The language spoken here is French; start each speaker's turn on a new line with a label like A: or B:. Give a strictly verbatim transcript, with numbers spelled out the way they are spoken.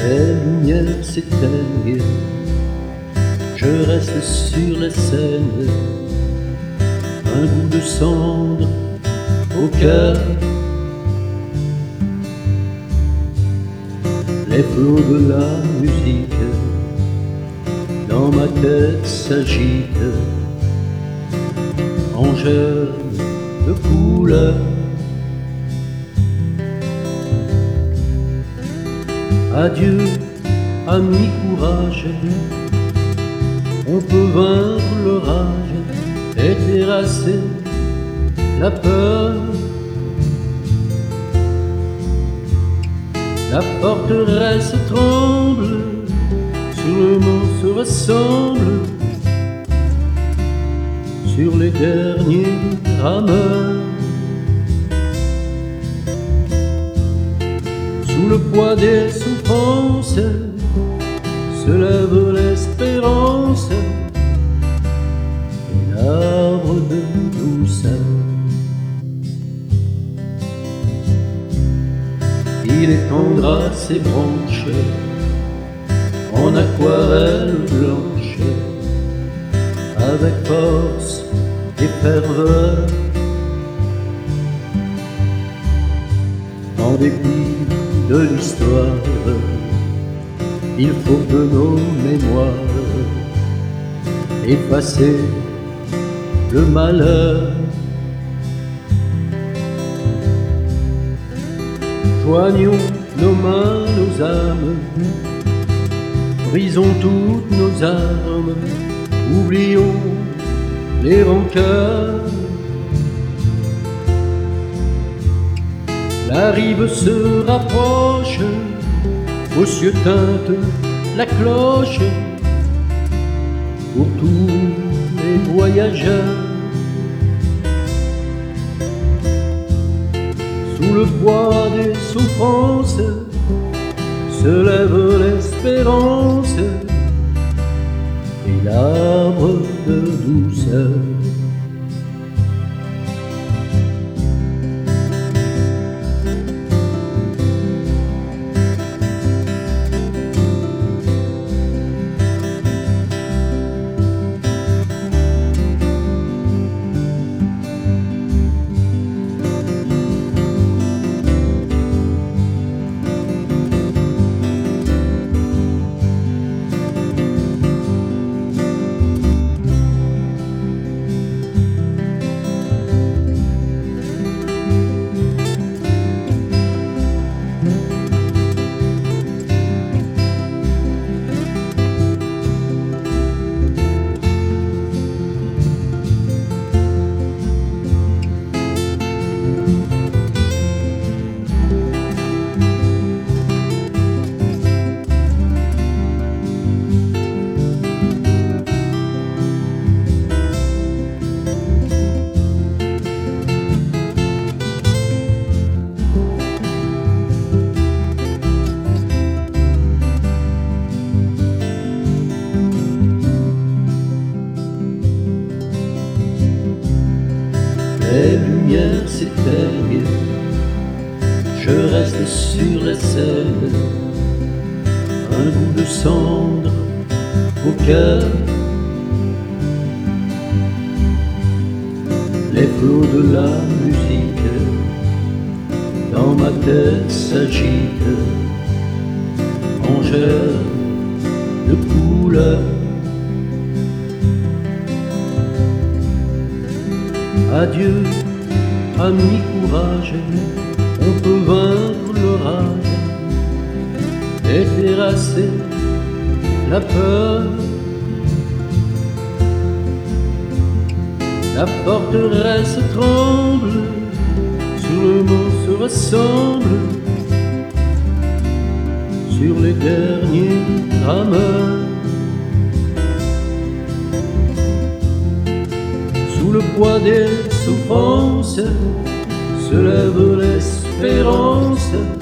A: Les lumières s'éteignent, je reste sur la scène, un bout de cendre au cœur. Les flots de la musique dans ma tête s'agitent en jeunes de couleurs. Adieu, ami courage, on peut vaincre l'orage et terrasser la peur. La forteresse tremble, sur le mont se rassemble, sur les derniers rameurs. Sous le poids des souffrances se lève l'espérance et l'arbre de douceur. Il étendra ses branches en aquarelle blanche avec force et ferveur. En dépit de l'histoire, il faut que nos mémoires effacer le malheur. Joignons nos mains, nos âmes, brisons toutes nos armes, oublions les rancœurs. La rive se rapproche, aux cieux teinte la cloche pour tous les voyageurs. Sous le poids des souffrances se lève l'espérance et l'arbre de douceur. Les lumières s'éteignent, je reste sur la scène, un bout de cendre au cœur. Les flots de la musique dans ma tête s'agitent en jeunes de couleurs. Adieu, ami courage, on peut vaincre l'orage et terrasser la peur. La forteresse tremble, sur le mont se rassemble, sur les derniers rameurs. Sous le poids des souffrances se lève l'espérance